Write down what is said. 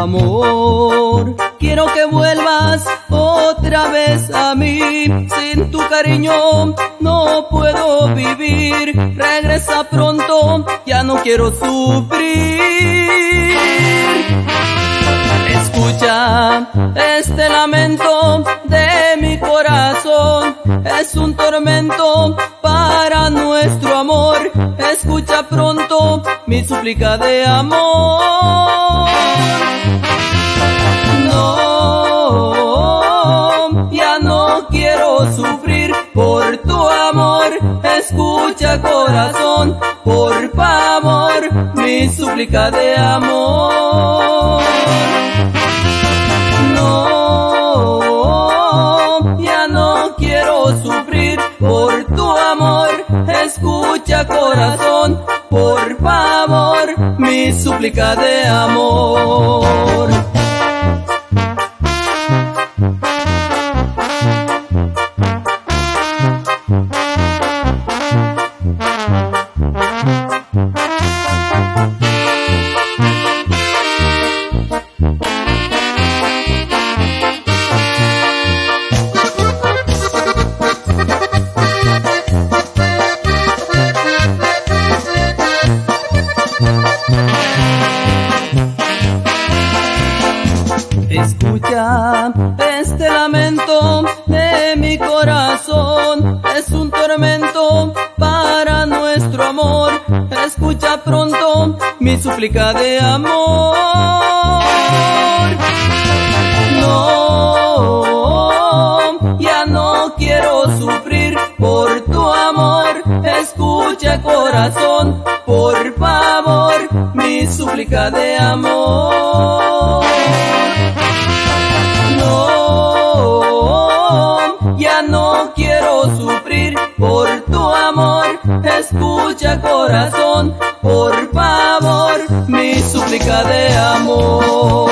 amor. Quiero que vuelvas otra vez a mí. Sin tu cariño no puedo vivir. Regresa pronto, ya no quiero sufrir. Escucha este lamento de mi corazón. Es un tormento para nuestro amor. Escucha pronto mi súplica de amor. No, ya no quiero sufrir por tu amor. Escucha, corazón, por favor, mi súplica de amor. No, ya no quiero sufrir por tu amor. Escucha, corazón, por favor, mi súplica de amor. Escucha este lamento de mi corazón. Es un tormento para nuestro amor. Escucha pronto mi súplica de amor. No, ya no quiero sufrir por tu amor. Escucha, corazón, por favor, mi súplica de amor. No, ya no quiero sufrir por tu amor. Escucha, corazón, por favor, mi súplica de amor.